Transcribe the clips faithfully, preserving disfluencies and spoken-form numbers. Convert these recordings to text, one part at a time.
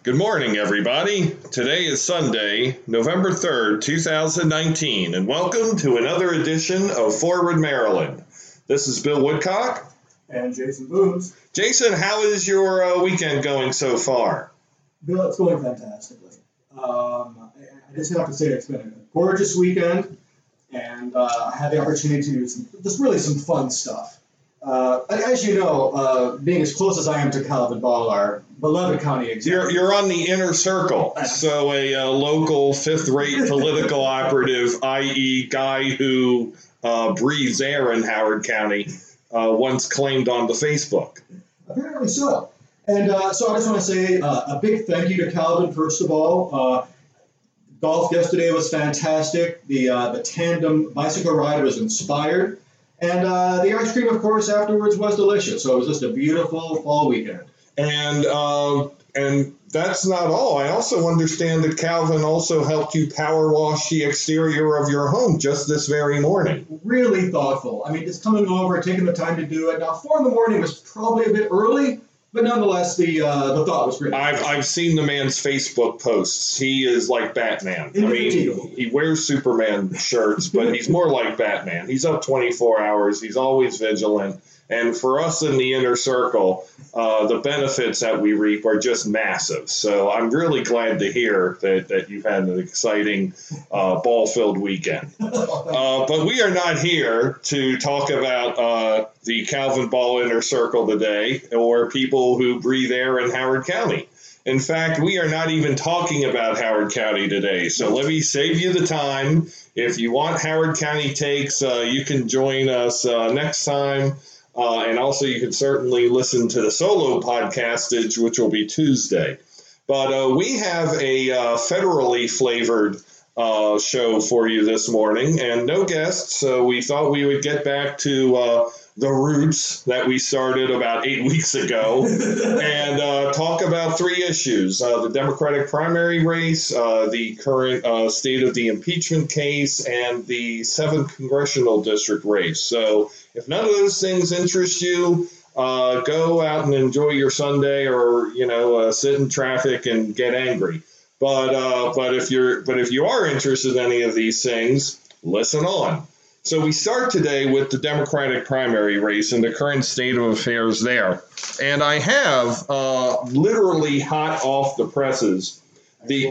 Good morning, everybody. Today is Sunday, November third, two thousand nineteen, and welcome to another edition of Forward Maryland. This is Bill Woodcock. And Jason Boones. Jason, how is your uh, weekend going so far? Bill, it's going fantastically. Um, I, I just have to say it's been a gorgeous weekend, and uh, I had the opportunity to do some, just really some fun stuff. Uh, as you know, uh, being as close as I am to Calvin Ball, our beloved county executive. You're, you're on the inner circle, so a uh, local fifth-rate political operative, that is guy who uh, breathes air in Howard County, uh, once claimed on the Facebook. Apparently so. And uh, so I just want to say uh, a big thank you to Calvin, first of all. Uh, golf yesterday was fantastic. The, uh, the tandem bicycle ride was inspired. And uh, the ice cream, of course, afterwards was delicious. So it was just a beautiful fall weekend. And uh, and that's not all. I also understand that Calvin also helped you power wash the exterior of your home just this very morning. Really thoughtful. I mean, just coming over, taking the time to do it. Now, four in the morning was probably a bit early, but nonetheless, the uh, the thought was great. I've I've seen the man's Facebook posts. He is like Batman. I mean, he wears Superman shirts, but he's more like Batman. He's up twenty-four hours. He's always vigilant. And for us in the inner circle, uh, the benefits that we reap are just massive. So I'm really glad to hear that, that you've had an exciting uh, ball-filled weekend. Uh, but we are not here to talk about uh, the Calvin Ball inner circle today or people who breathe air in Howard County. In fact, we are not even talking about Howard County today. So let me save you the time. If you want Howard County takes, uh, you can join us uh, next time. Uh, and also, you can certainly listen to the solo podcastage, which will be Tuesday. But uh, we have a uh, federally flavored uh, show for you this morning, and no guests. So we thought we would get back to uh, the roots that we started about eight weeks ago and uh, talk about three issues: uh, the Democratic primary race, uh, the current uh, state of the impeachment case, and the seventh congressional district race. So if none of those things interest you, uh, go out and enjoy your Sunday, or you know, uh, sit in traffic and get angry. But uh, but if you're but if you are interested in any of these things, listen on. So we start today with the Democratic primary race and the current state of affairs there. And I have uh, literally hot off the presses the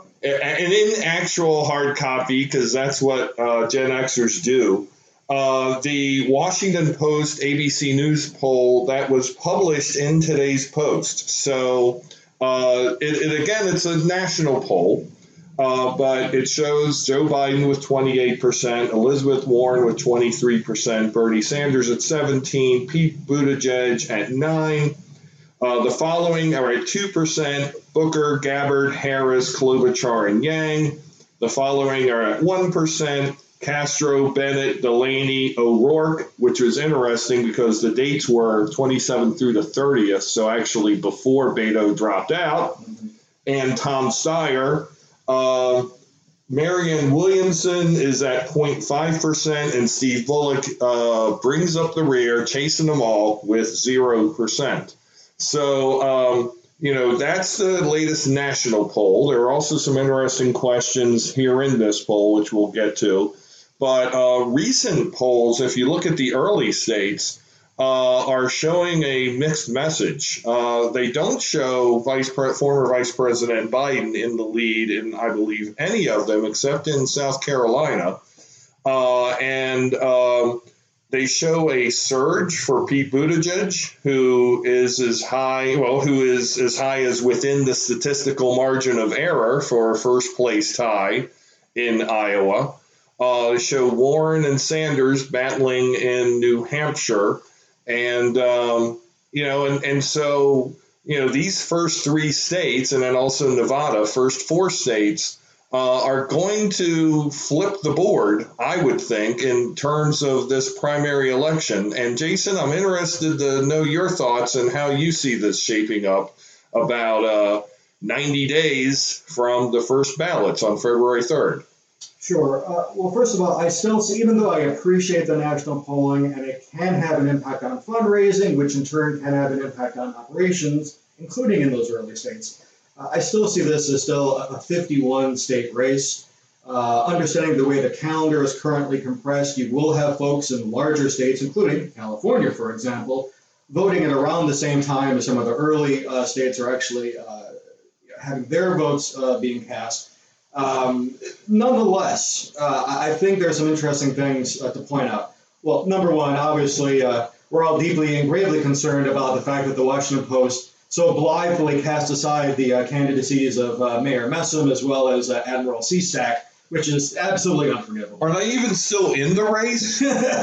and in actual hard copy, because that's what uh, Gen Xers do. Uh, the Washington Post A B C News poll that was published in today's Post. So, uh, it, it again, it's a national poll, uh, but it shows Joe Biden with twenty-eight percent, Elizabeth Warren with twenty-three percent, Bernie Sanders at seventeen, Pete Buttigieg at nine. Uh, the following are at two percent, Booker, Gabbard, Harris, Klobuchar, and Yang. The following are at one percent. Castro, Bennett, Delaney, O'Rourke, which was interesting because the dates were twenty-seventh through the thirtieth, so actually before Beto dropped out, and Tom Steyer. Uh, Marianne Williamson is at zero point five percent, and Steve Bullock uh, brings up the rear, chasing them all with zero percent. So, um, you know, that's the latest national poll. There are also some interesting questions here in this poll, which we'll get to. But uh, recent polls, if you look at the early states, uh, are showing a mixed message. Uh, they don't show Vice Pre- former Vice President Biden in the lead in, I believe, any of them except in South Carolina. Uh, and um, they show a surge for Pete Buttigieg, who is as high, well, who is as high as within the statistical margin of error for a first place tie in Iowa. Uh, show Warren and Sanders battling in New Hampshire. And, um, you know, and, and so, you know, these first three states, and then also Nevada, first four states, uh, are going to flip the board, I would think, in terms of this primary election. And Jason, I'm interested to know your thoughts and how you see this shaping up about uh, ninety days from the first ballots on February third. Sure. Uh, well, first of all, I still see, even though I appreciate the national polling and it can have an impact on fundraising, which in turn can have an impact on operations, including in those early states, I still see this as still a fifty-one state race. Uh, understanding the way the calendar is currently compressed, you will have folks in larger states, including California, for example, voting at around the same time as some of the early uh, states are actually uh, having their votes uh, being cast. Um, nonetheless, uh, I think there's some interesting things uh, to point out. Well, number one, obviously, uh, we're all deeply and gravely concerned about the fact that the Washington Post so blithely cast aside the uh, candidacies of uh, Mayor Messam as well as uh, Admiral Seastack, which is absolutely unforgivable. Are they even still in the race?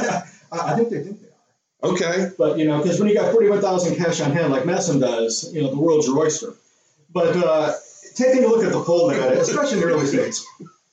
I think they think they are. Okay. But, you know, because when you got forty-one thousand cash on hand like Messam does, you know, the world's your oyster. But uh, taking a look at the poll data, especially in the early states,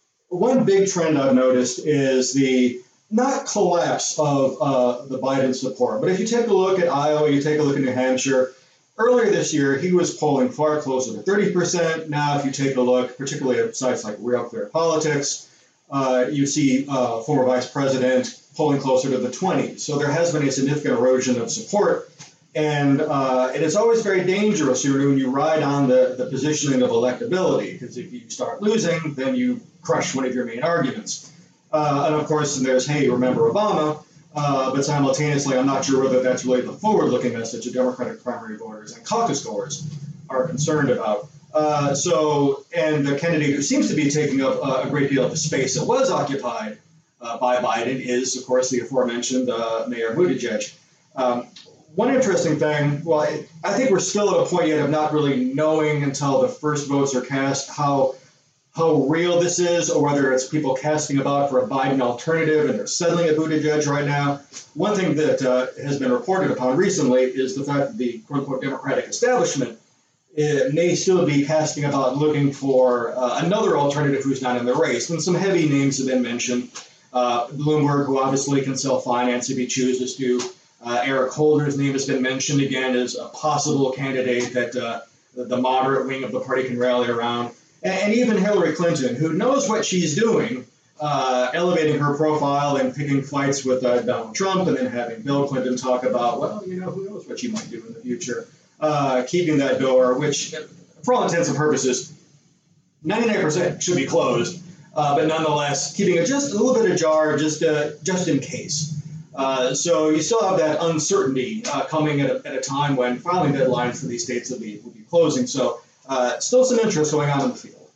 one big trend I've noticed is the not collapse of uh, the Biden support. But if you take a look at Iowa, you take a look at New Hampshire, earlier this year, he was polling far closer to thirty percent. Now, if you take a look, particularly at sites like Real Clear Politics, uh, you see uh, former vice president polling closer to the twenties. So there has been a significant erosion of support. And uh, it is always very dangerous when you ride on the, the positioning of electability, because if you start losing, then you crush one of your main arguments. Uh, and of course, there's, hey, remember Obama? Uh, but simultaneously, I'm not sure whether that's really the forward-looking message that Democratic primary voters and caucus goers are concerned about. Uh, so, and the candidate who seems to be taking up uh, a great deal of the space that was occupied uh, by Biden is, of course, the aforementioned uh, Mayor Buttigieg. Um, one interesting thing, well, I, I think we're still at a point yet of not really knowing until the first votes are cast how how real this is, or whether it's people casting about for a Biden alternative and they're settling at Buttigieg right now. One thing that uh, has been reported upon recently is the fact that the quote-unquote Democratic establishment uh, may still be casting about looking for uh, another alternative who's not in the race. And some heavy names have been mentioned. Uh, Bloomberg, who obviously can self-finance if he chooses to. Uh, Eric Holder's name has been mentioned again as a possible candidate that uh, the moderate wing of the party can rally around. And even Hillary Clinton, who knows what she's doing, uh, elevating her profile and picking fights with uh, Donald Trump, and then having Bill Clinton talk about, well, you know, who knows what she might do in the future, uh, keeping that door, which, for all intents and purposes, ninety-nine percent should be closed, uh, but nonetheless, keeping it just a little bit ajar, just uh, just in case. Uh, so you still have that uncertainty uh, coming at a, at a time when filing deadlines for these states will be will be closing. So. Uh, still some interest going on in the field.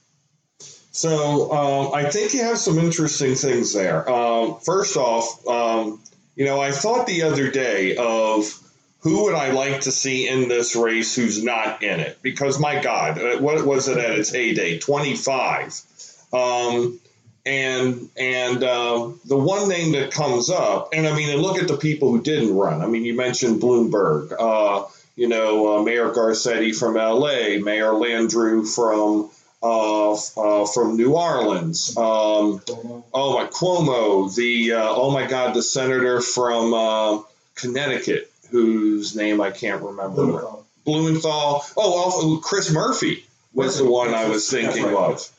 So um, I think you have some interesting things there. Um, first off, um, you know, I thought the other day of who would I like to see in this race who's not in it? Because, my God, what was it at its heyday? twenty-five. Um, and and uh, the one name that comes up, and I mean, and look at the people who didn't run. I mean, you mentioned Bloomberg. Uh, You know, uh, Mayor Garcetti from L A, Mayor Landrieu from uh, uh, from New Orleans. Um, oh my, Cuomo, the uh, oh my God, the senator from uh, Connecticut, whose name I can't remember. Blumenthal. Blumenthal. Oh, also Chris Murphy was the one I was thinking right. of.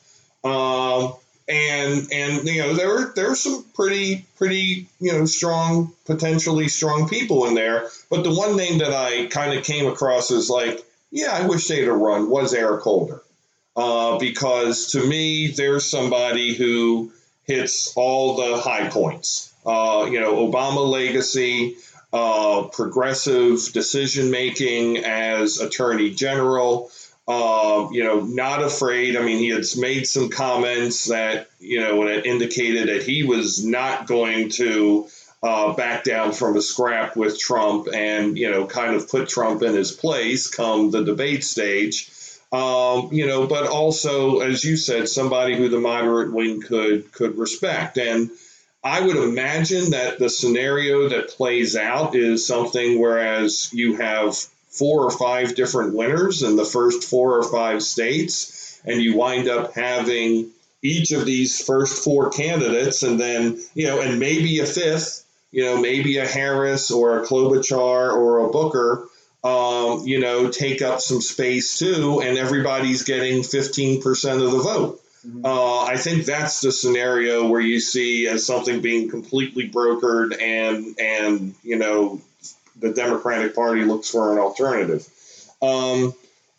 Um, and and you know there were there were some pretty pretty you know strong potentially strong people in there, but the one name that I kind of came across as like, yeah, I wish they'd have run was Eric Holder, uh, because to me there's somebody who hits all the high points. Uh, you know, Obama legacy, uh, progressive decision making as Attorney General. Uh, you know, not afraid. I mean, he had made some comments that, you know, that indicated that he was not going to uh, back down from a scrap with Trump and, you know, kind of put Trump in his place come the debate stage. Um, you know, but also, as you said, somebody who the moderate wing could could respect. And I would imagine that the scenario that plays out is something whereas you have four or five different winners in the first four or five states, and you wind up having each of these first four candidates, and then, you know, and maybe a fifth, you know, maybe a Harris or a Klobuchar or a Booker, um, you know, take up some space too, and everybody's getting fifteen percent of the vote. Mm-hmm. Uh, I think that's the scenario where you see as something being completely brokered and, and you know, the Democratic Party looks for an alternative. Um,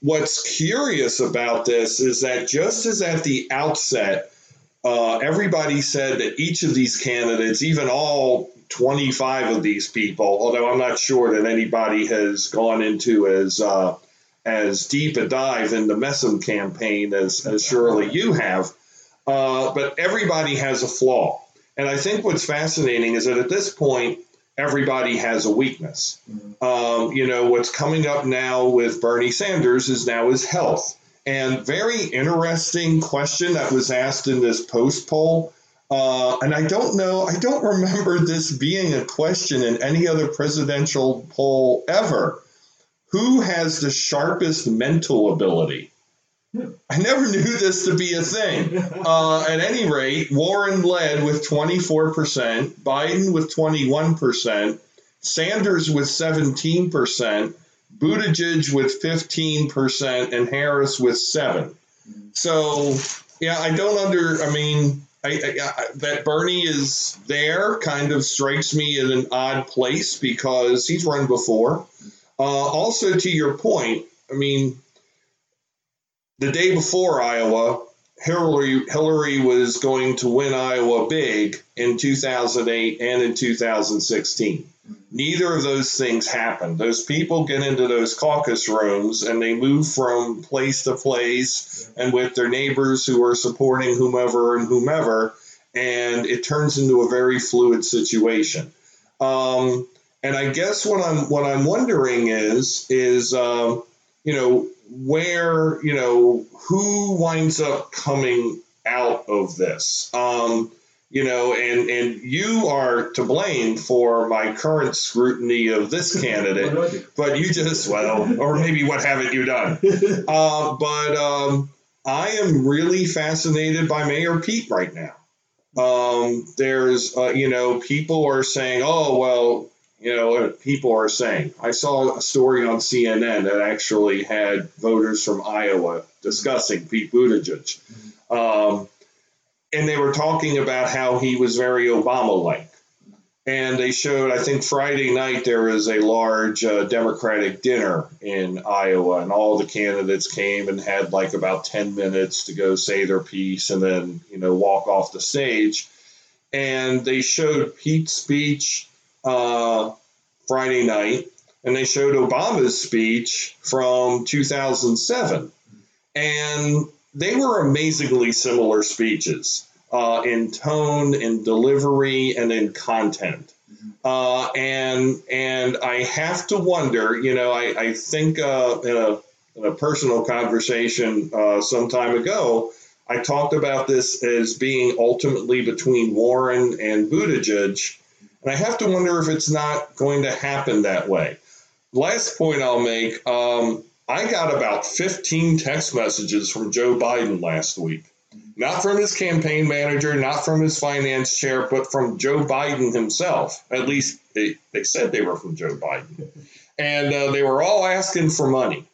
what's curious about this is that just as at the outset, uh, everybody said that each of these candidates, even all twenty-five of these people, although I'm not sure that anybody has gone into as uh, as deep a dive in the Messam campaign as, as surely you have, uh, but everybody has a flaw. And I think what's fascinating is that at this point, everybody has a weakness. Um, you know, what's coming up now with Bernie Sanders is now his health. And very interesting question that was asked in this post poll. Uh, and I don't know, I don't remember this being a question in any other presidential poll ever. Who has the sharpest mental ability? I never knew this to be a thing. Uh, at any rate, Warren led with twenty-four percent, Biden with twenty-one percent, Sanders with seventeen percent, Buttigieg with fifteen percent, and Harris with seven. So, yeah, I don't under, I mean, I, I, I, that Bernie is there kind of strikes me in an odd place because he's run before. Uh, also, to your point, I mean, the day before Iowa, Hillary Hillary was going to win Iowa big in two thousand eight and in two thousand sixteen. Neither of those things happened. Those people get into those caucus rooms and they move from place to place and with their neighbors who are supporting whomever and whomever, and it turns into a very fluid situation. Um, and I guess what I'm what I'm wondering is is uh, you know. where, you know, who winds up coming out of this? Um, you know, and, and you are to blame for my current scrutiny of this candidate, but you just, well, or maybe what haven't you done? Uh, but um, I am really fascinated by Mayor Pete right now. Um, there's, uh, you know, people are saying, oh, well, you know, people are saying. I saw a story on C N N that actually had voters from Iowa discussing Pete Buttigieg. Um, and they were talking about how he was very Obama-like. And they showed, I think Friday night, there was a large uh, Democratic dinner in Iowa, and all the candidates came and had like about ten minutes to go say their piece and then, you know, walk off the stage. And they showed Pete's speech Uh, Friday night, and they showed Obama's speech from two thousand seven. And they were amazingly similar speeches uh, in tone, in delivery, and in content. Uh, and and I have to wonder, you know, I, I think uh, in, a, in a personal conversation uh, some time ago, I talked about this as being ultimately between Warren and Buttigieg. And I have to wonder if it's not going to happen that way. Last point I'll make, um, I got about fifteen text messages from Joe Biden last week. Not from his campaign manager, not from his finance chair, but from Joe Biden himself. At least they, they said they were from Joe Biden. And uh, they were all asking for money.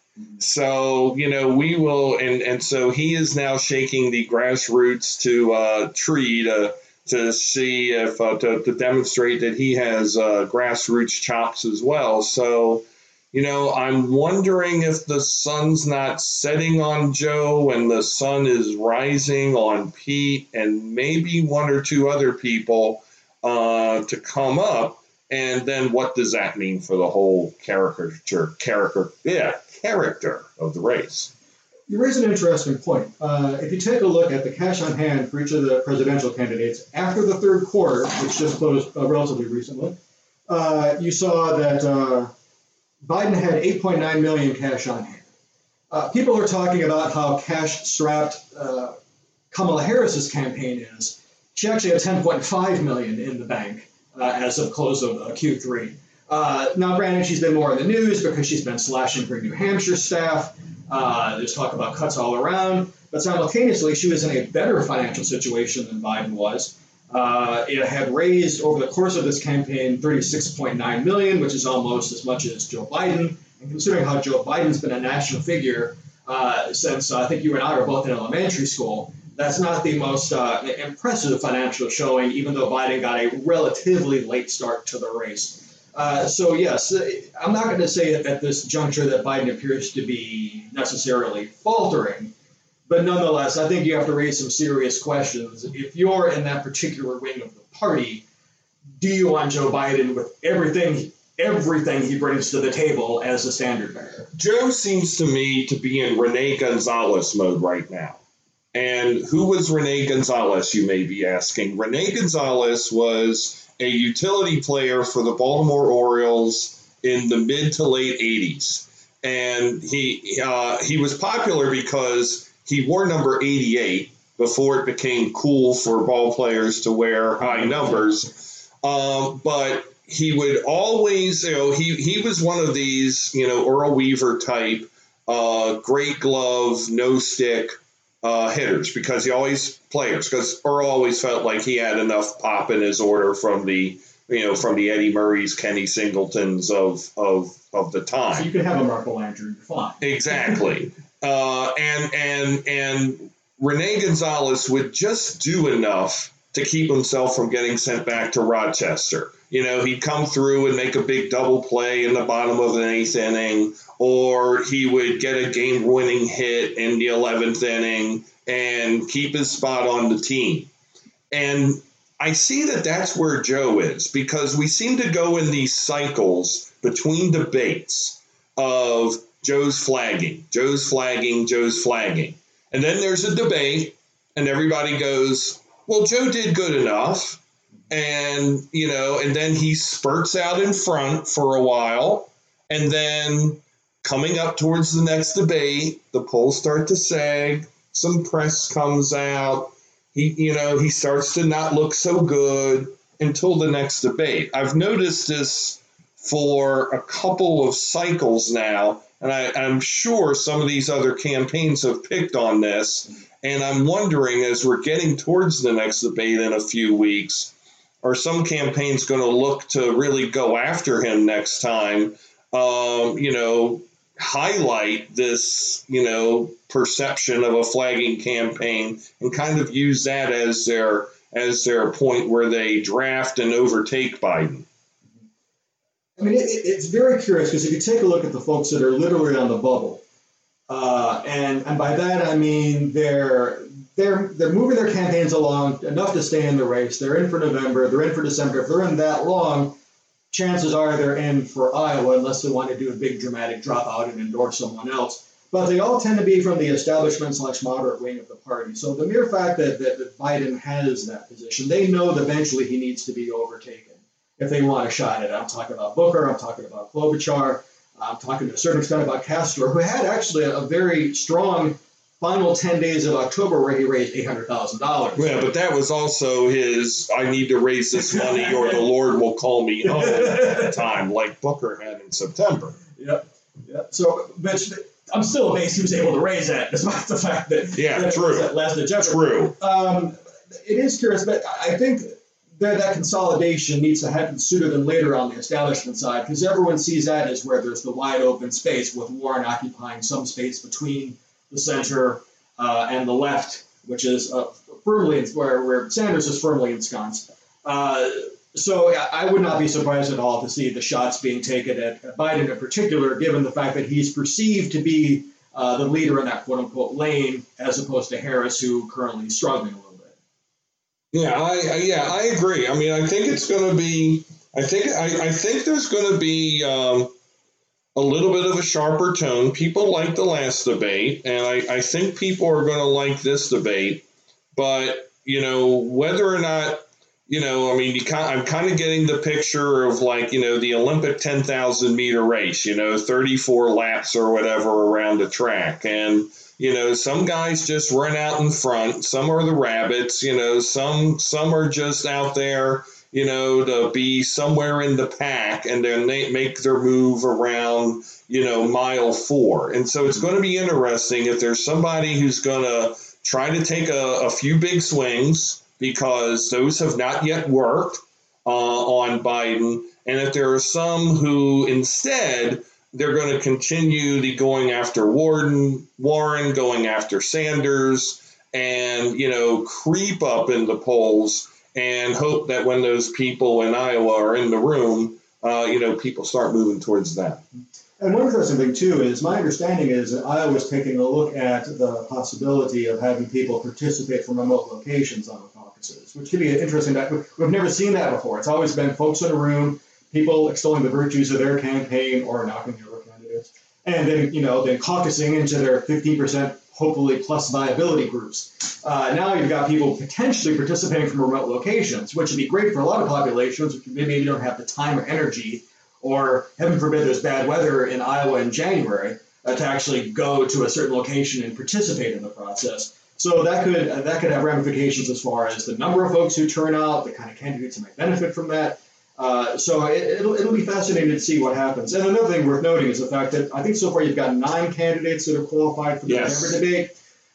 So, you know, we will, and, and so he is now shaking the grassroots to uh, tree to to see if, uh, to, to demonstrate that he has uh, grassroots chops as well. So, you know, I'm wondering if the sun's not setting on Joe and the sun is rising on Pete and maybe one or two other people uh, to come up. And then what does that mean for the whole caricature, character, yeah, character of the race? You raise an interesting point. Uh, if you take a look at the cash on hand for each of the presidential candidates after the third quarter, which just closed uh, relatively recently, uh, you saw that uh, Biden had eight point nine million cash on hand. Uh, people are talking about how cash-strapped uh, Kamala Harris's campaign is. She actually had ten point five million in the bank uh, as of close of uh, Q three. Uh, now, granted, she's been more in the news because she's been slashing her New Hampshire staff. Uh, there's talk about cuts all around, but simultaneously, she was in a better financial situation than Biden was. Uh, it had raised over the course of this campaign thirty-six point nine million dollars, which is almost as much as Joe Biden. And considering how Joe Biden's been a national figure uh, since uh, I think you and I were both in elementary school, that's not the most uh, impressive financial showing, even though Biden got a relatively late start to the race. Uh, so, yes, I'm not going to say at this juncture that Biden appears to be necessarily faltering, but nonetheless, I think you have to raise some serious questions. If you're in that particular wing of the party, do you want Joe Biden with everything everything he brings to the table as a standard bearer? Joe seems to me to be in Rene Gonzalez mode right now. And who was Rene Gonzalez, you may be asking? Rene Gonzalez was a utility player for the Baltimore Orioles in the mid to late eighties. And he uh, he was popular because he wore number eighty-eight before it became cool for ball players to wear high numbers. Um, but he would always, you know, he, he was one of these, you know, Earl Weaver type, uh, great glove, no stick uh, hitters because he always players because Earl always felt like he had enough pop in his order from the, you know, from the Eddie Murrays, Kenny Singletons of of of the time. So you can have a Marco Landry, you're fine. Exactly. uh, and and and Rene Gonzalez would just do enough to keep himself from getting sent back to Rochester. You know, he'd come through and make a big double play in the bottom of the eighth inning, or he would get a game-winning hit in the eleventh inning and keep his spot on the team. And I see that that's where Joe is, because we seem to go in these cycles between debates of Joe's flagging, Joe's flagging, Joe's flagging. And then there's a debate, and everybody goes, well, Joe did good enough. And, you know, and then he spurts out in front for a while. And then coming up towards the next debate, the polls start to sag. Some press comes out. He, you know, he starts to not look so good until the next debate. I've noticed this for a couple of cycles now. And I, I'm sure some of these other campaigns have picked on this. And I'm wondering, as we're getting towards the next debate in a few weeks, are some campaigns going to look to really go after him next time, um, you know, highlight this, you know, perception of a flagging campaign and kind of use that as their as their point where they draft and overtake Biden? I mean, it, it's very curious because if you take a look at the folks that are literally on the bubble, uh, and and by that I mean they're they're they're moving their campaigns along enough to stay in the race. They're in for November. They're in for December. If they're in that long, chances are they're in for Iowa unless they want to do a big dramatic dropout and endorse someone else. But they all tend to be from the establishment slash moderate wing of the party. So the mere fact that, that, that Biden has that position, they know that eventually he needs to be overtaken if they want a shot at it. I'm talking about Booker. I'm talking about Klobuchar. I'm talking to a certain extent about Castro, who had actually a, a very strong final ten days of October where he raised eight hundred thousand dollars. Yeah, but that was also his, I need to raise this money or the Lord will call me home time, like Booker had in September. Yep. Yep. So, but I'm still amazed he was able to raise that, despite the fact that yeah, that true. That last December. True. Um, it is curious, but I think that that consolidation needs to happen sooner than later on the establishment side, because everyone sees that as where there's the wide open space, with Warren occupying some space between the center uh, and the left, which is uh, firmly where, where Sanders is firmly ensconced. Uh, so I would not be surprised at all to see the shots being taken at, at Biden in particular, given the fact that he's perceived to be uh, the leader in that quote-unquote lane, as opposed to Harris, who currently is struggling a little bit. Yeah, I, I yeah I agree. I mean, I think it's going to be. I think I, I think there's going to be um, a little bit of a sharper tone. People liked the last debate, and I, I think people are going to like this debate. But you know, whether or not. You know, I mean, you kind, I'm kind of getting the picture of like, you know, the Olympic ten thousand meter race, you know, thirty-four laps or whatever around the track. And, you know, some guys just run out in front. Some are the rabbits, you know, some some are just out there, you know, to be somewhere in the pack. And then they make their move around, you know, mile four. And so it's going to be interesting if there's somebody who's going to try to take a, a few big swings, because those have not yet worked uh, on Biden. And if there are some who instead, they're going to continue the going after Warren, Warren, going after Sanders, and, you know, creep up in the polls and hope that when those people in Iowa are in the room, uh, you know, people start moving towards that. And one interesting thing, too, is my understanding is that Iowa's taking a look at the possibility of having people participate from remote locations on the caucuses, which could be interesting. We've never seen that before. It's always been folks in a room, people extolling the virtues of their campaign or knocking the other candidates, and then, you know, then caucusing into their fifteen percent, hopefully, plus viability groups. Uh, now you've got people potentially participating from remote locations, which would be great for a lot of populations, which maybe you don't have the time or energy, or heaven forbid there's bad weather in Iowa in January, uh, to actually go to a certain location and participate in the process. So that could uh, that could have ramifications as far as the number of folks who turn out, the kind of candidates who might benefit from that. Uh, so it, it'll, it'll be fascinating to see what happens. And another thing worth noting is the fact that I think so far you've got nine candidates that are qualified for the yes. November debate.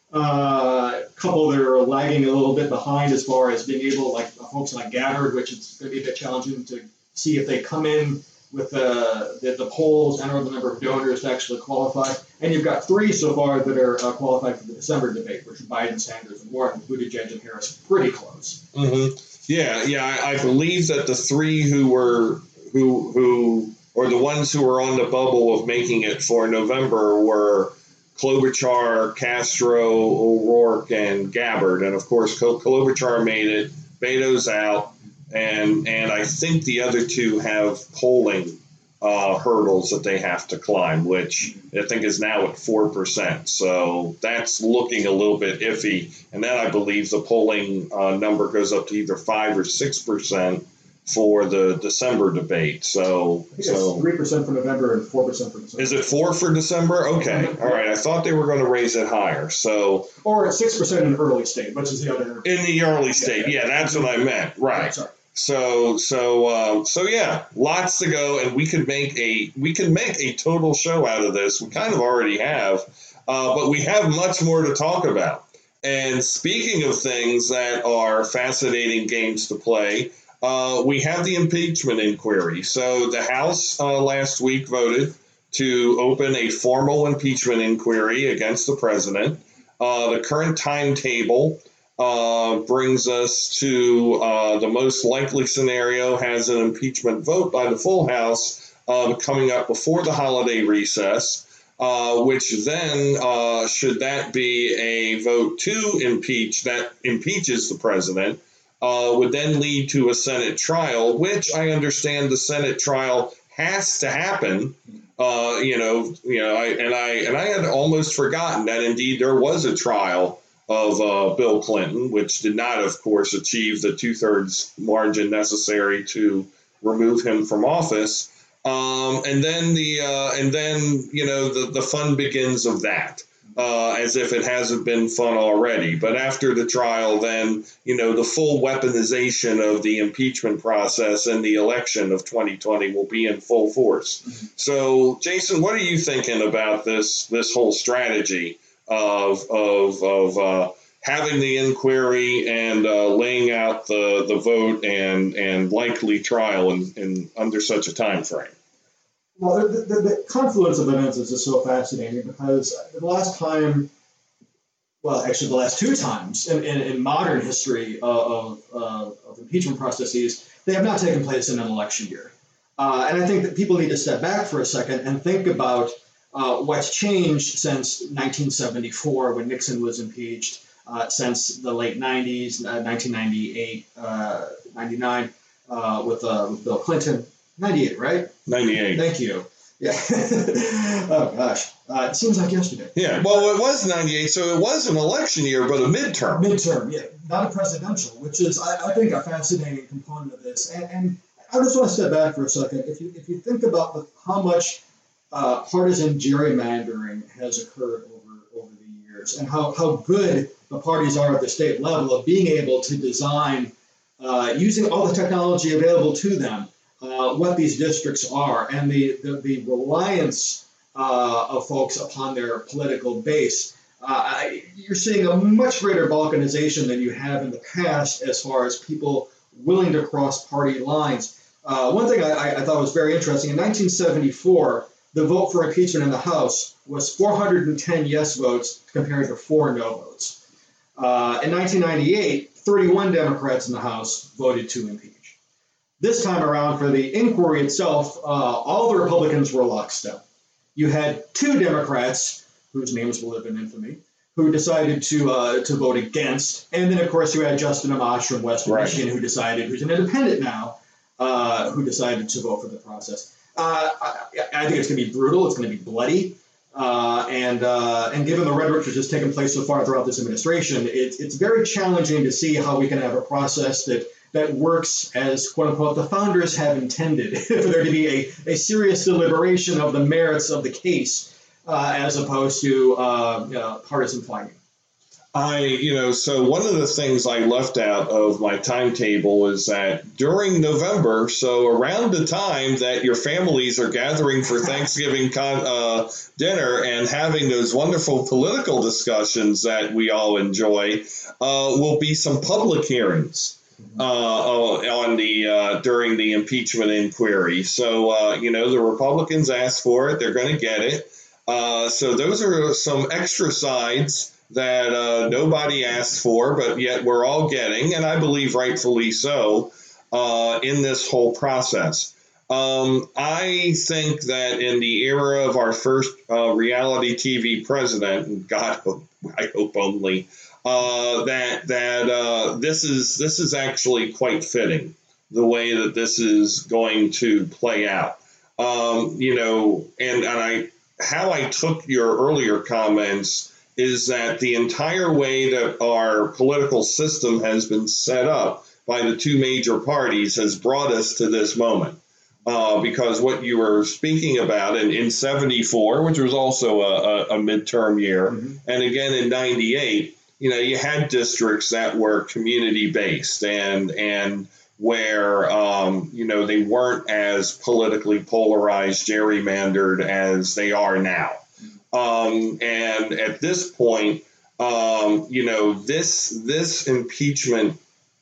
Uh, a couple that are lagging a little bit behind as far as being able, like folks like Gabbard, which is going to be a bit challenging to see if they come in with uh, the, the polls and or the number of donors to actually qualify. And you've got three so far that are uh, qualified for the December debate, which are Biden, Sanders, and Warren, Buttigieg, and Harris, pretty close. Mm-hmm. Yeah, yeah, I, I believe that the three who were who who or the ones who were on the bubble of making it for November were Klobuchar, Castro, O'Rourke, and Gabbard, and of course Klobuchar made it. Beto's out, and and I think the other two have polling uh, hurdles that they have to climb, which I think is now at four percent. So that's looking a little bit iffy. And then I believe the polling uh, number goes up to either five or six percent for the December debate. So, I think so it's three percent for November and four percent for December. Is it four for December? Okay. All right. I thought they were going to raise it higher. So, or six percent in the early state, which is the other. In the early state. Yeah, that's what I meant. Right. Sorry. So so uh, so yeah, lots to go, and we could make a we can make a total show out of this. We kind of already have, uh, but we have much more to talk about. And speaking of things that are fascinating games to play, uh, we have the impeachment inquiry. So the House uh, last week voted to open a formal impeachment inquiry against the president. Uh, the current timetable Uh, brings us to uh, the most likely scenario has an impeachment vote by the full House uh, coming up before the holiday recess, uh, which then, uh, should that be a vote to impeach, that impeaches the president, uh, would then lead to a Senate trial, which I understand the Senate trial has to happen. Uh, you know, you know, I, and I and I had almost forgotten that indeed there was a trial of uh, Bill Clinton, which did not, of course, achieve the two-thirds margin necessary to remove him from office. Um, and then the uh, and then you know the the fun begins of that, uh, as if it hasn't been fun already. But after the trial, then you know the full weaponization of the impeachment process and the election of twenty twenty will be in full force. Mm-hmm. So, Jason, what are you thinking about this this whole strategy of of of uh, having the inquiry and uh, laying out the, the vote and and likely trial in, in under such a time frame? Well, the, the, the confluence of events is just so fascinating because the last time, well, actually the last two times in, in, in modern history of, of, of impeachment processes, they have not taken place in an election year. Uh, and I think that people need to step back for a second and think about Uh, what's changed since nineteen seventy-four when Nixon was impeached, uh, since the late nineties, uh, nineteen ninety-eight, uh, ninety-nine, uh, with, uh, with Bill Clinton. ninety-eight, right? ninety-eight. Thank you. Yeah. Oh, gosh. Uh, it seems like yesterday. Yeah. Well, it was ninety-eight, so it was an election year, but a midterm. Midterm, yeah. Not a presidential, which is, I, I think, a fascinating component of this. And, and I just want to step back for a second. If you, if you think about the, how much Uh, partisan gerrymandering has occurred over, over the years, and how, how good the parties are at the state level of being able to design, uh, using all the technology available to them, uh, what these districts are, and the, the, the reliance uh, of folks upon their political base. Uh, I, you're seeing a much greater balkanization than you have in the past as far as people willing to cross party lines. Uh, one thing I, I thought was very interesting, in nineteen seventy-four, the vote for impeachment in the House was four hundred ten yes votes compared to four no votes. Uh, in nineteen ninety-eight, thirty-one Democrats in the House voted to impeach. This time around, for the inquiry itself, uh, all the Republicans were lockstep. You had two Democrats, whose names will live in infamy, who decided to uh, to vote against. And then, of course, you had Justin Amash from West right. Michigan, who decided, who's an independent now, uh, who decided to vote for the process. Uh, I, I think it's going to be brutal. It's going to be bloody. Uh, and uh, and given the rhetoric that's just taken place so far throughout this administration, it, it's very challenging to see how we can have a process that that works as, quote unquote, the founders have intended, for there to be a, a serious deliberation of the merits of the case, uh, as opposed to uh, you know, partisan fighting. I, you know, so one of the things I left out of my timetable is that during November, so around the time that your families are gathering for Thanksgiving con- uh, dinner and having those wonderful political discussions that we all enjoy, uh, will be some public hearings uh, on the uh, during the impeachment inquiry. So, uh, you know, the Republicans asked for it; they're going to get it. Uh, so those are some extra sides that uh, nobody asked for, but yet we're all getting, and I believe rightfully so, uh, in this whole process. Um, I think that in the era of our first uh, reality T V president, and God, I hope only, uh, that that uh, this is this is actually quite fitting, the way that this is going to play out. Um, you know, and, and I how I took your earlier comments is that the entire way that our political system has been set up by the two major parties has brought us to this moment. Uh, because what you were speaking about in, in seventy-four, which was also a, a, a midterm year, mm-hmm. and again in ninety-eight, you know, you had districts that were community-based and and where, um, you know, they weren't as politically polarized, gerrymandered as they are now. Um, and at this point, um, you know, this this impeachment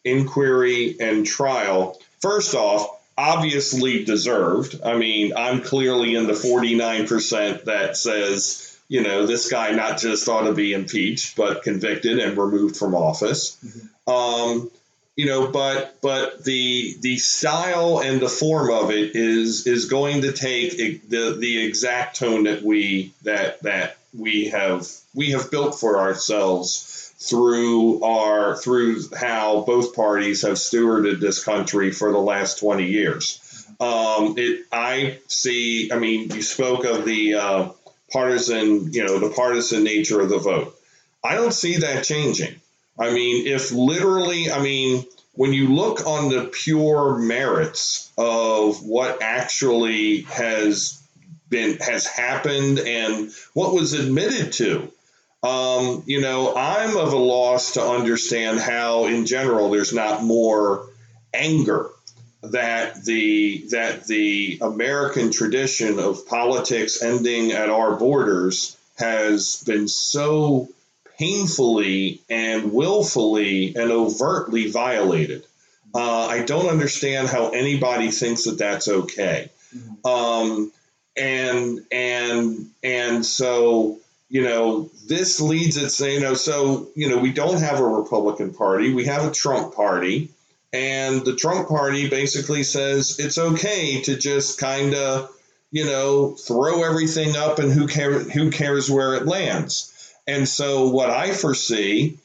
inquiry and trial, first off, obviously deserved. I mean, I'm clearly in the forty-nine percent that says, you know, this guy not just ought to be impeached, but convicted and removed from office. Mm-hmm. Um, you know, but but the the style and the form of it is is going to take the the exact tone that we that that we have we have built for ourselves through our through how both parties have stewarded this country for the last twenty years. Um, it I see. I mean, you spoke of the uh, partisan, you know, the partisan nature of the vote. I don't see that changing. I mean, if literally, I mean, when you look on the pure merits of what actually has been, has happened and what was admitted to, um, you know, I'm of a loss to understand how, in general, there's not more anger that the, that the American tradition of politics ending at our borders has been so painfully and willfully and overtly violated. Uh, I don't understand how anybody thinks that that's okay. Mm-hmm. Um, and and and so, you know, this leads it, you know, so, you know, we don't have a Republican Party. We have a Trump Party. And the Trump Party basically says it's okay to just kind of, you know, throw everything up and who cares, who cares where it lands. And so what I foresee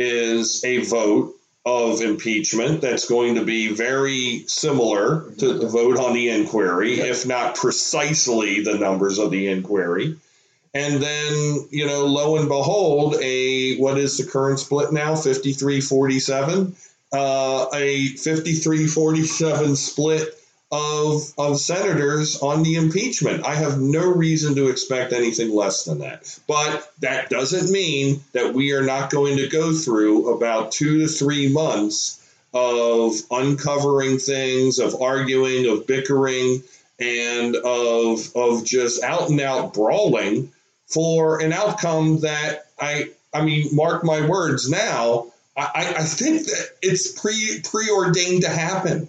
is a vote of impeachment that's going to be very similar to the vote on the inquiry, if not precisely the numbers of the inquiry. And then, you know, lo and behold, a what is the current split now? fifty-three forty-seven, uh, a fifty-three forty-seven split of of senators on the impeachment. I have no reason to expect anything less than that. But that doesn't mean that we are not going to go through about two to three months of uncovering things, of arguing, of bickering, and of of just out and out brawling for an outcome that I I mean, mark my words now, I, I think that it's pre preordained to happen.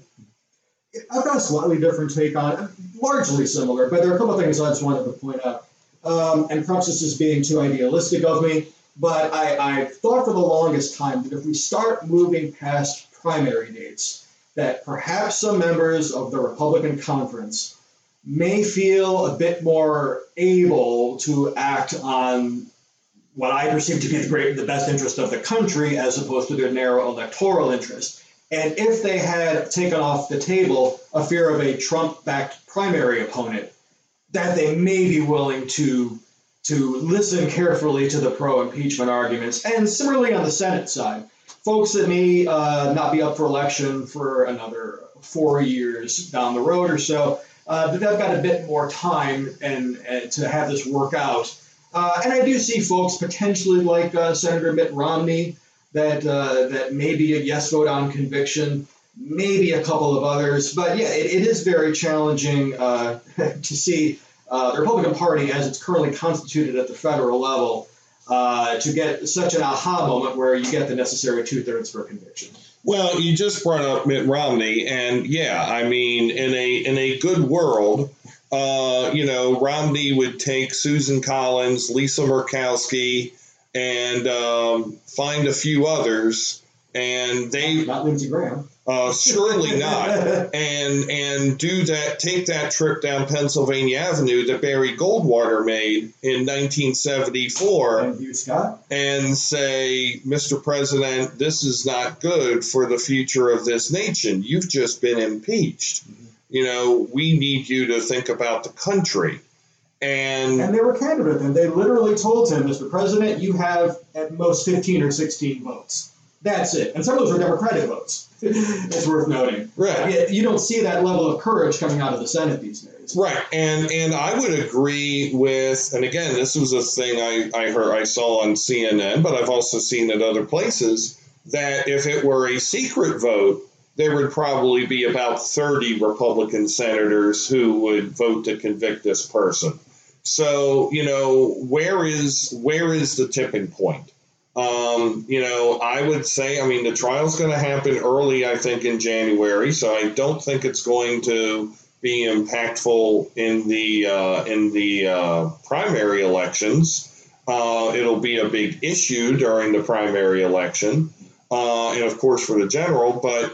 I've got a slightly different take on it, largely similar, but there are a couple of things I just wanted to point out. Um, and perhaps this is being too idealistic of me, but I, I thought for the longest time that if we start moving past primary dates, that perhaps some members of the Republican conference may feel a bit more able to act on what I perceive to be the great, the best interest of the country as opposed to their narrow electoral interest. And if they had taken off the table a fear of a Trump-backed primary opponent, that they may be willing to to listen carefully to the pro-impeachment arguments. And similarly on the Senate side, folks that may uh, not be up for election for another four years down the road or so, uh, but they've got a bit more time and, and to have this work out. Uh, and I do see folks potentially like uh, Senator Mitt Romney that uh, that may be a yes vote on conviction, maybe a couple of others. But yeah, it, it is very challenging uh, to see uh, the Republican Party as it's currently constituted at the federal level uh, to get such an aha moment where you get the necessary two-thirds for a conviction. Well, you just brought up Mitt Romney, and yeah, I mean, in a in a good world, uh, you know, Romney would take Susan Collins, Lisa Murkowski, and um, find a few others, and they not Lindsey Graham. Uh, surely not, and and do that. Take that trip down Pennsylvania Avenue that Barry Goldwater made in nineteen seventy-four, and Hugh Scott, and say, Mister President, this is not good for the future of this nation. You've just been impeached. Mm-hmm. You know, we need you to think about the country. And, and they were candid with him. They literally told him, Mister President, you have at most fifteen or sixteen votes. That's it. And some of those were Democratic votes. It's worth noting. Right. You don't see that level of courage coming out of the Senate these days. Right. And and I would agree with, and again, this was a thing I, I heard I saw on C N N, but I've also seen at other places, that if it were a secret vote, there would probably be about thirty Republican senators who would vote to convict this person. So, you know, where is where is the tipping point? Um, you know, I would say, I mean, the trial's going to happen early, I think, in January. So I don't think it's going to be impactful in the uh, in the uh, primary elections. Uh, it'll be a big issue during the primary election, uh, and of course for the general. But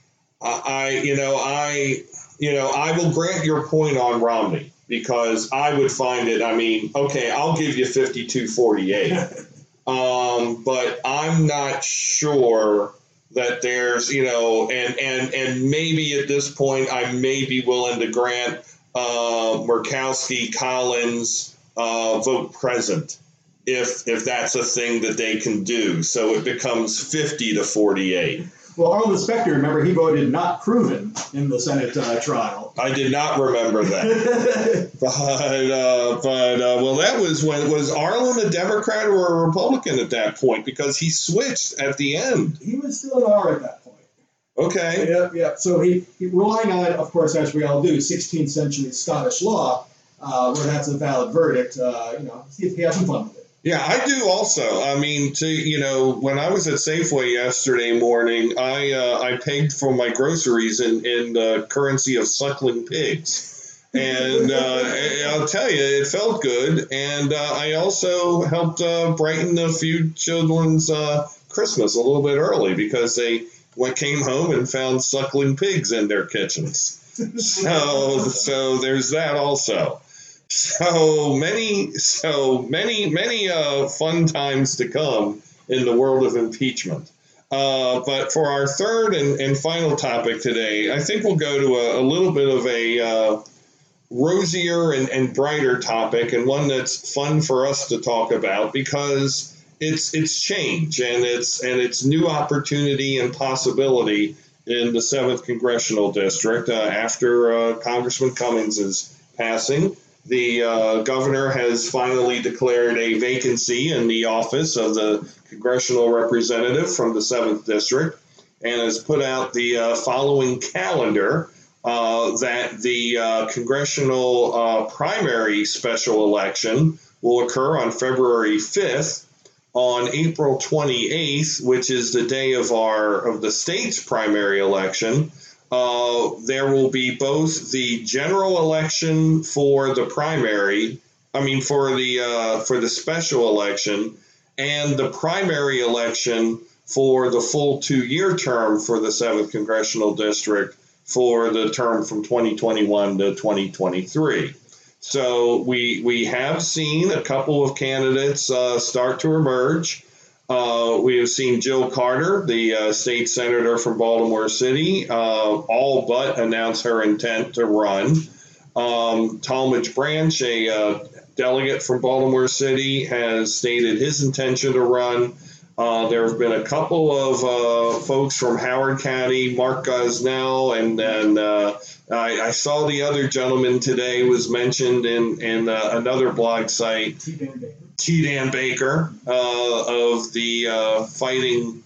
I, you know, I, you know, I will grant your point on Romney, because I would find it, I mean, okay, I'll give you fifty-two forty-eight. Um, but I'm not sure that there's, you know, and, and, and maybe at this point I may be willing to grant uh, Murkowski, Collins uh, vote present if if that's a thing that they can do. So it becomes fifty to forty-eight. Well, Arlen Specter, remember, he voted not proven in the Senate uh, trial. I did not remember that. but, uh, but uh, well, that was when, was Arlen a Democrat or a Republican at that point? Because he switched at the end. He was still an R at that point. Okay. Yeah, yeah. So he, he relying on, of course, as we all do, sixteenth century Scottish law, uh, where that's a valid verdict. Uh, you know, he, he had some fun with it. Yeah, I do also. I mean, to you know, when I was at Safeway yesterday morning, I uh, I paid for my groceries in, in the currency of suckling pigs. And uh, I'll tell you, it felt good. And uh, I also helped uh, brighten a few children's uh, Christmas a little bit early, because they went, came home and found suckling pigs in their kitchens. So, so there's that also. So many, so many, many uh, fun times to come in the world of impeachment. Uh, but for our third and, and final topic today, I think we'll go to a, a little bit of a uh, rosier and, and brighter topic, and one that's fun for us to talk about, because it's it's change and it's and it's new opportunity and possibility in the seventh Congressional District uh, after uh, Congressman Cummings' passing. The uh, governor has finally declared a vacancy in the office of the congressional representative from the seventh District, and has put out the uh, following calendar uh, that the uh, congressional uh, primary special election will occur on February fifth. On April twenty-eighth, which is the day of our of the state's primary election, Uh, there will be both the general election for the primary, I mean for the uh, for the special election, and the primary election for the full two-year term for the seventh Congressional District for the term from twenty twenty-one to twenty twenty-three. So we we have seen a couple of candidates uh, start to emerge. Uh, we have seen Jill Carter, the uh, state senator from Baltimore City, uh, all but announce her intent to run. Um, Talmadge Branch, a uh, delegate from Baltimore City, has stated his intention to run. Uh, there have been a couple of uh, folks from Howard County, Mark Gosnell, and then uh, I, I saw the other gentleman today was mentioned in, in uh, another blog site, T. Dan Baker, uh, of the uh, Fighting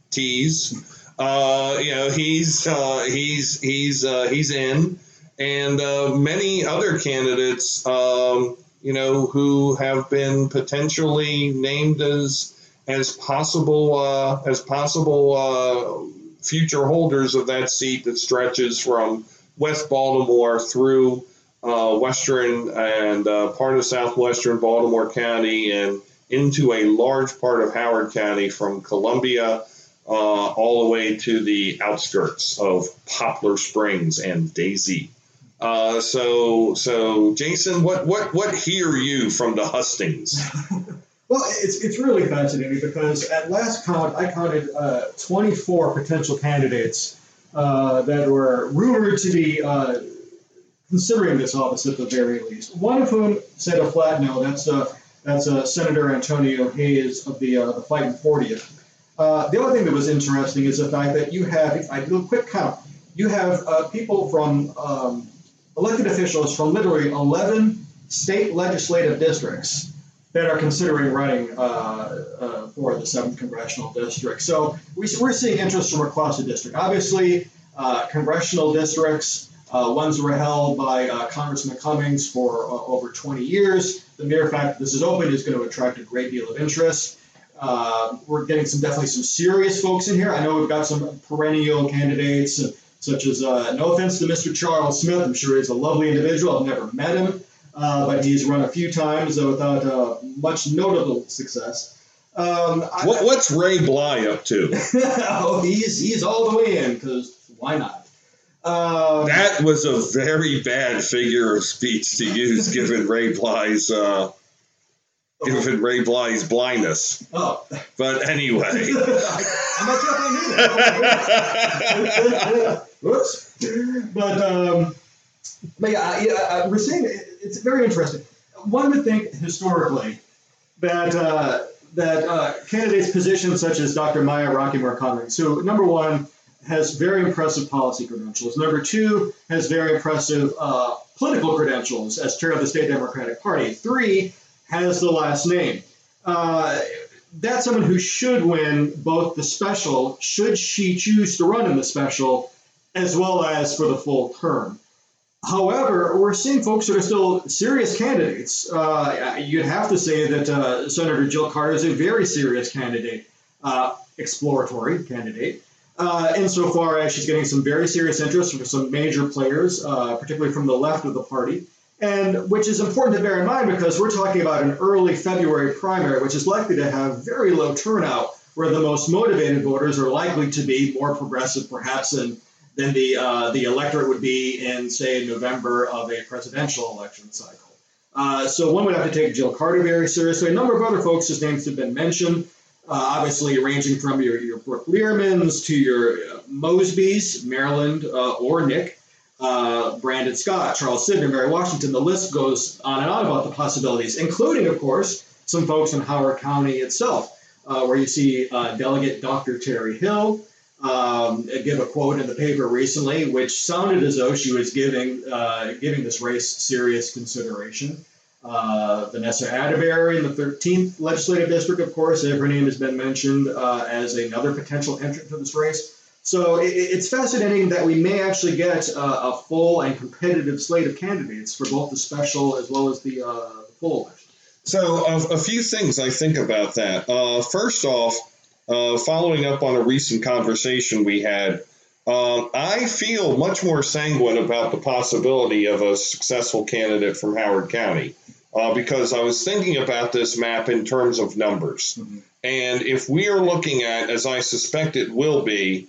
Tees. Uh, you know, he's uh, he's he's uh, he's in, and uh, many other candidates, um, you know, who have been potentially named as as possible uh, as possible uh, future holders of that seat that stretches from West Baltimore through uh, Western and uh, part of southwestern Baltimore County and into a large part of Howard County from Columbia uh, all the way to the outskirts of Poplar Springs and Daisy. Uh, so, so Jason, what what what hear you from the hustings? Well, it's it's really fascinating because at last count, I counted uh, twenty-four potential candidates uh, that were rumored to be uh, considering this office at the very least. One of whom said a flat no. That's uh, that's uh, Senator Antonio Hayes of the uh, the Fighting fortieth. Uh, the other thing that was interesting is the fact that you have, if I do a quick count, you have uh, people from um, elected officials from literally eleven state legislative districts that are considering running uh, uh, for the seventh Congressional District. So we, we're seeing interest from across the district. Obviously, uh, congressional districts, uh, ones that were held by uh, Congressman Cummings for uh, over twenty years. The mere fact that this is open is going to attract a great deal of interest. Uh, we're getting some definitely some serious folks in here. I know we've got some perennial candidates, uh, such as, uh, no offense to Mister Charles Smith, I'm sure he's a lovely individual. I've never met him. Uh, but he's run a few times uh, without uh, much notable success. Um, what, I, what's Ray Bly up to? oh, he's he's all the way in, because why not? Um, that was a very bad figure of speech to use, given Ray Bly's uh, oh. given Ray Bly's blindness. Oh, but anyway, I, I'm not sure if I knew that. Whoops. But um, but yeah, yeah, we're seeing it. It's very interesting. One would think historically that uh, that uh, candidates positions such as Doctor Maya Rockeymoore Cummings, who, number one, has very impressive policy credentials. Number two, has very impressive uh, political credentials as chair of the State Democratic Party. Three, has the last name. Uh, that's someone who should win both the special, should she choose to run in the special, as well as for the full term. However, we're seeing folks that are still serious candidates. Uh, you'd have to say that uh, Senator Jill Carter is a very serious candidate, uh, exploratory candidate, uh, insofar as she's getting some very serious interest from some major players, uh, particularly from the left of the party, and which is important to bear in mind because we're talking about an early February primary, which is likely to have very low turnout, where the most motivated voters are likely to be more progressive, perhaps, than than the uh, the electorate would be in, say, November of a presidential election cycle. Uh, so one would have to take Jill Carter very seriously. A number of other folks' whose names have been mentioned, uh, obviously ranging from your, your Brooke Learmans to your uh, Mosbys, Maryland, uh, or Nick, uh, Brandon Scott, Charles Sidner, Mary Washington. The list goes on and on about the possibilities, including, of course, some folks in Howard County itself, uh, where you see uh, Delegate Doctor Terry Hill, Um, give a quote in the paper recently, which sounded as though she was giving uh, giving this race serious consideration. Uh, Vanessa Atterbury in the thirteenth Legislative District, of course, her name has been mentioned uh, as another potential entrant to this race. So it, it's fascinating that we may actually get uh, a full and competitive slate of candidates for both the special as well as the, uh, the full election. So uh, a few things I think about that. Uh, first off, Uh, following up on a recent conversation we had, um, I feel much more sanguine about the possibility of a successful candidate from Howard County. uh, because I was thinking about this map in terms of numbers. Mm-hmm. And if we are looking at, as I suspect it will be,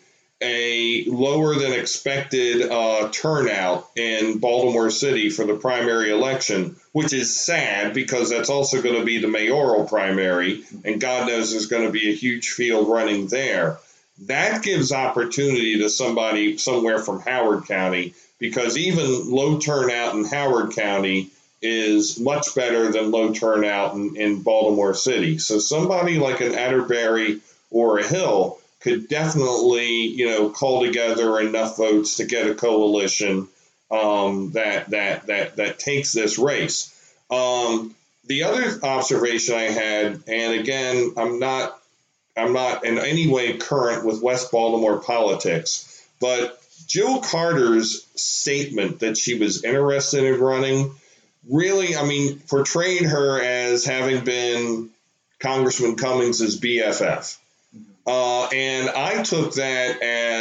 a lower than expected uh, turnout in Baltimore City for the primary election, which is sad because that's also going to be the mayoral primary, and God knows there's going to be a huge field running there. That gives opportunity to somebody somewhere from Howard County, because even low turnout in Howard County is much better than low turnout in, in Baltimore City. So somebody like an Atterbury or a Hill could definitely, you know, call together enough votes to get a coalition um, that that that that takes this race. Um, the other observation I had, and again, I'm not I'm not in any way current with West Baltimore politics, but Jill Carter's statement that she was interested in running really, I mean, portrayed her as having been Congressman Cummings' B F F. Uh, and I took that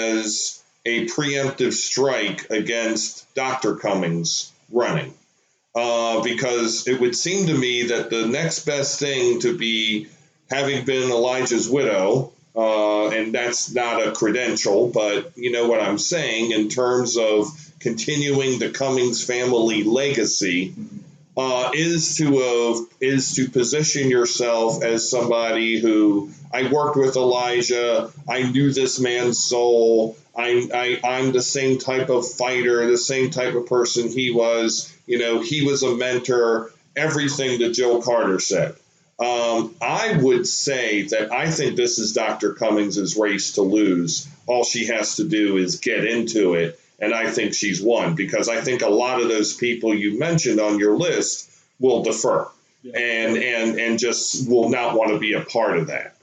as a preemptive strike against Doctor Cummings running, uh, because it would seem to me that the next best thing to be having been Elijah's widow, uh, and that's not a credential, but you know what I'm saying in terms of continuing the Cummings family legacy, uh, is to uh, is to position yourself as somebody who, I worked with Elijah, I knew this man's soul, I, I, I'm the same type of fighter, the same type of person he was, you know, he was a mentor, everything that Jill Carter said. Um, I would say that I think this is Doctor Cummings' race to lose. All she has to do is get into it, and I think she's won, because I think a lot of those people you mentioned on your list will defer yeah. and, and, and just will not want to be a part of that.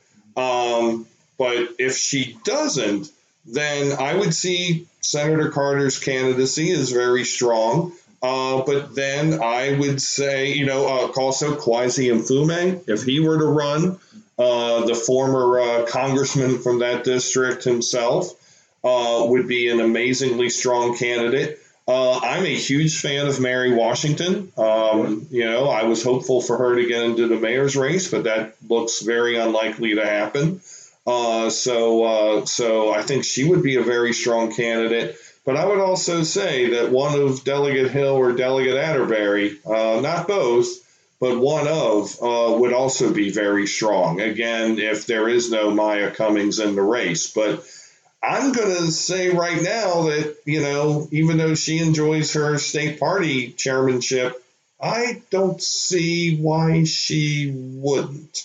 Um, but if she doesn't, then I would see Senator Carter's candidacy is very strong. Uh, but then I would say, you know, uh, also Kwasi Mfume, if he were to run, uh, the former uh, congressman from that district himself, uh, would be an amazingly strong candidate. Uh, I'm a huge fan of Mary Washington. Um, you know, I was hopeful for her to get into the mayor's race, but that looks very unlikely to happen. Uh, so, uh, so I think she would be a very strong candidate. But I would also say that one of Delegate Hill or Delegate Atterbury, uh, not both, but one of, uh, would also be very strong. Again, if there is no Maya Cummings in the race. But I'm going to say right now that, you know, even though she enjoys her state party chairmanship, I don't see why she wouldn't.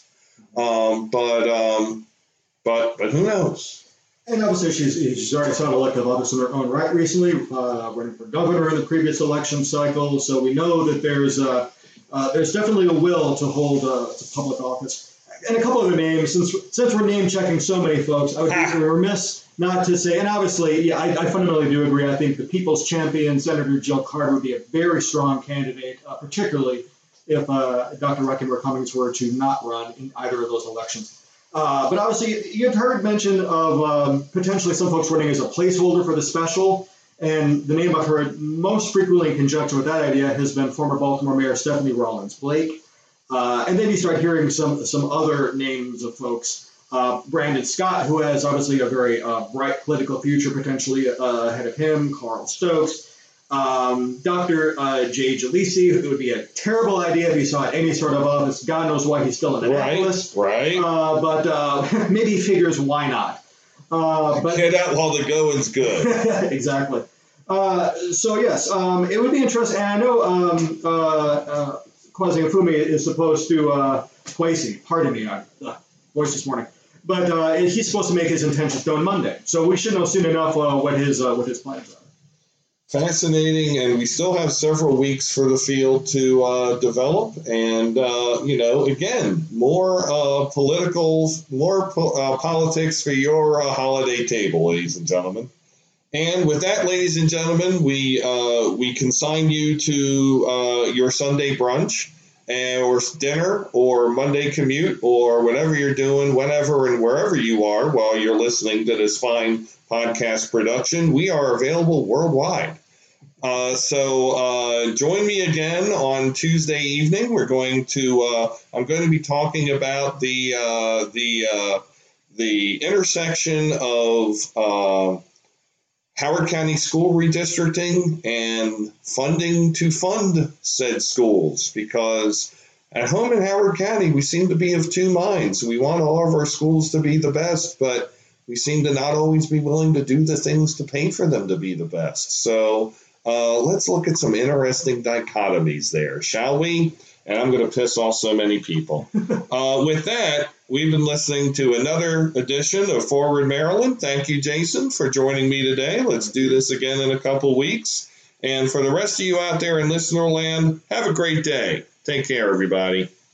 Um, but, um, but, but who knows? And obviously, she's, she's already sought elective office in her own right recently, uh, running for governor in the previous election cycle. So we know that there's uh, uh, there's definitely a will to hold uh, to public office. And a couple other names, since since we're name checking so many folks, I would be remiss not to say. And obviously, yeah, I, I fundamentally do agree. I think the people's champion, Senator Jill Carter, would be a very strong candidate, uh, particularly if uh, Doctor Reckenberg Cummings were to not run in either of those elections. Uh, but obviously, you've heard mention of um, potentially some folks running as a placeholder for the special, and the name I've heard most frequently in conjunction with that idea has been former Baltimore Mayor Stephanie Rawlins Blake. Uh, and then you start hearing some some other names of folks. Uh, Brandon Scott, who has obviously a very uh, bright political future potentially uh, ahead of him, Carl Stokes. Um, Doctor Uh, Jay Jalisi, who would be a terrible idea if he saw any sort of office. God knows why he's still in Annapolis. Right, right. Uh, but uh, maybe he figures why not. Uh, but, Get out while the going's good. Exactly. Uh, so, yes, um, it would be interesting. And I know um, uh, uh, Kwasi Mfume is supposed to, uh, Kwasi, pardon me, I uh, voice this morning. But uh, he's supposed to make his intentions known Monday. So we should know soon enough uh, what his uh, what his plans are. Fascinating, and we still have several weeks for the field to uh, develop. And, uh, you know, again, more uh, political, more po- uh, politics for your uh, holiday table, ladies and gentlemen. And with that, ladies and gentlemen, we uh, we consign you to uh, your Sunday brunch and or dinner or Monday commute or whatever you're doing, whenever and wherever you are while you're listening to this fine podcast production. We are available worldwide. Uh, so uh, join me again on Tuesday evening. We're going to. Uh, I'm going to be talking about the uh, the uh, the intersection of uh, Howard County school redistricting and funding to fund said schools, because at home in Howard County we seem to be of two minds. We want all of our schools to be the best, but we seem to not always be willing to do the things to pay for them to be the best. So uh, let's look at some interesting dichotomies there, shall we? And I'm going to piss off so many people. Uh, with that, we've been listening to another edition of Forward Maryland. Thank you, Jason, for joining me today. Let's do this again in a couple weeks. And for the rest of you out there in listener land, have a great day. Take care, everybody.